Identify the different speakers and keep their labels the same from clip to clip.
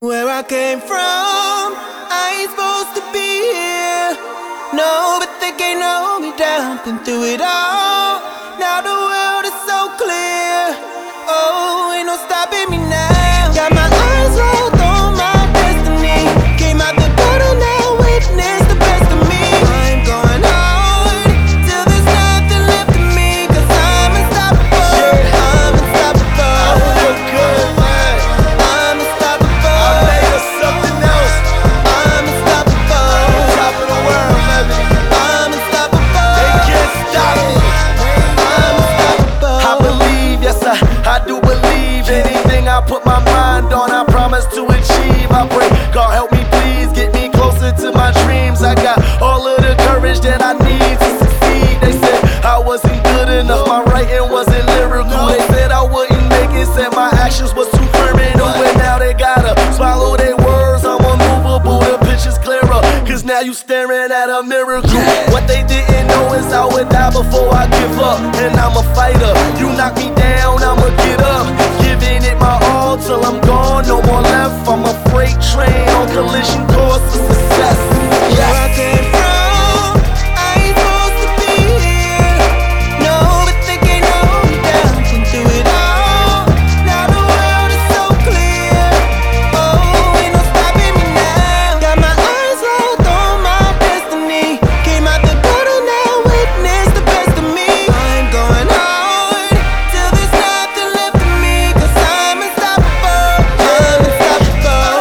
Speaker 1: Where I came from, I ain't supposed to be here. No, but they can't hold me down. Been through it all. Now the world is so clear. Oh, ain't no stopping me now. Got my eyes rolled on my destiny. Came out the gutter, now witness the best of me. I'm going hard till there's nothing left of me. 'Cause I'm unstoppable. I'm unstoppable.
Speaker 2: I feel good, man.
Speaker 1: I'm unstoppable.
Speaker 2: I made us something else.
Speaker 1: I'm unstoppable.
Speaker 2: Top of the world, baby.
Speaker 1: I'm unstoppable.
Speaker 2: They can't stop me.
Speaker 1: I'm unstoppable.
Speaker 2: I believe, yes, I do believe. Anything I put my mind on, I promise to achieve. I pray, God help me please, get me closer to my dreams. I got all of the courage that I need to succeed. They said I wasn't good enough, my writing wasn't lyrical. They said I wouldn't make it, said my actions was too criminal. And now they gotta swallow their words, I'm unmovable, the picture's clearer. 'Cause now you staring at a miracle. What they didn't know is I would die before I give up. And I'm a fighter, you knock me down, I'ma get up. Giving it my all till I'm gone, no more left. I'm a freight train on collision course to success.
Speaker 1: Where I came from, I ain't supposed to be here. No, but they can't hold me down. Been through it all. Now the world is so clear. Oh, ain't no stopping me now. Got my eyes rolled on my destiny. Came out the gutter, now witness the best of me. I'm going hard till there's nothing left of me. 'Cause I'm unstoppable. I'm unstoppable.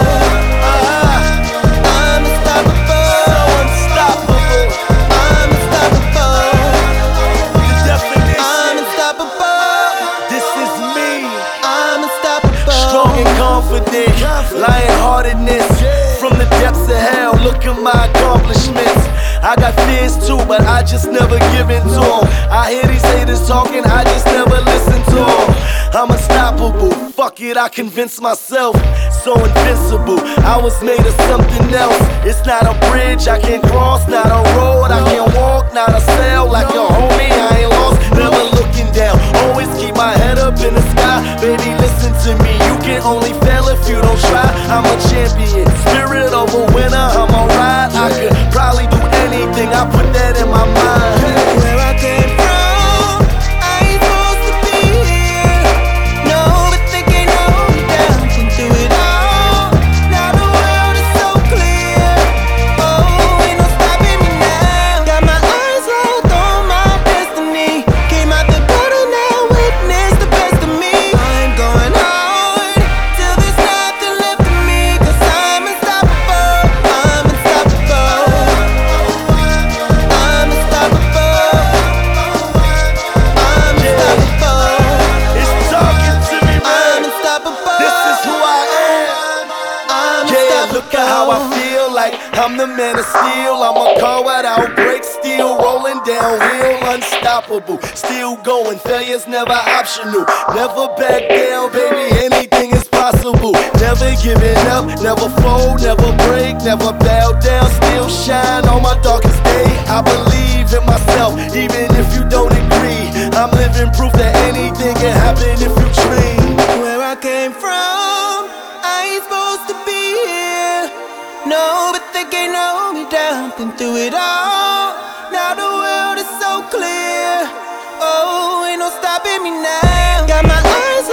Speaker 1: I'm unstoppable.
Speaker 2: Unstoppable,
Speaker 1: I'm unstoppable.
Speaker 2: the definition.
Speaker 1: I'm unstoppable.
Speaker 2: This is me.
Speaker 1: I'm unstoppable.
Speaker 2: Strong and confident, lion-heartedness. From the depths of hell, look at my accomplishments. I got fears too, but I just never give in to 'em. I hear these haters talking, I just never listen to 'em. I'm unstoppable, fuck it, I convince myself. So invincible, I was made of something else. It's not a bridge I can cross, not a road I can walk, not a sail like a homie, I ain't lost. Never looking down, always keep my head up in the sky. Baby, listen to me, you can only fail if you don't try. I'm a champion, spirit of a winner, I'm alright. I could probably do anything, I put that in my mind.
Speaker 1: Where I came from, I ain't supposed to be here. No, but they can't hold me down. Been through it all. Now the world is so clear. Oh, ain't no stopping me now. Got my eyes rolled on my destiny. Came out the gutter, now witness the best of me. I'm going hard till there's nothing left of me. 'Cause I'm unstoppable. I'm unstoppable. I'm unstoppable. I'm unstoppable.
Speaker 2: It's talking to me,
Speaker 1: I'm
Speaker 2: man.
Speaker 1: unstoppable.
Speaker 2: This is who I am.
Speaker 1: I'm
Speaker 2: Yeah, look at how I
Speaker 1: unstoppable.
Speaker 2: feel, like I'm the man of steel. I'm a car without brakes, still rolling downhill, unstoppable. Still going, failure's never optional. Never back down, baby, anything is possible. Never giving up, never fold, never break, never bow down. Still shine on my darkest day. I believe in myself, even if you don't agree. I'm living proof that anything can happen if you dream.
Speaker 1: Where I came from, I ain't supposed to be here. No, but they can't hold me down. Been through it all. Now the world is so clear. Oh, ain't no stopping me now. Got my eyes